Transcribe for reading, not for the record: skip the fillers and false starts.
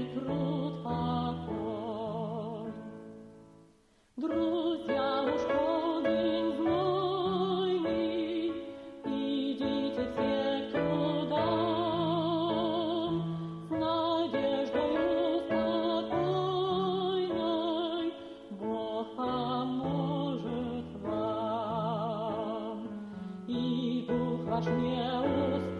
труд покой. Друзья, уж полдень знойный, идите все к трудам, с надеждою спокойной Бог поможет вам, и дух ваш не устал.